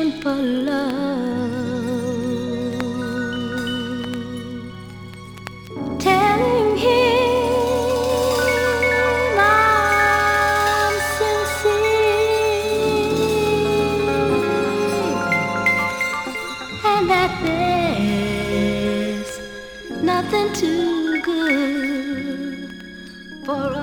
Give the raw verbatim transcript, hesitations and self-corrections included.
searching for love, telling him I'm sincere and that there's nothing too good for us.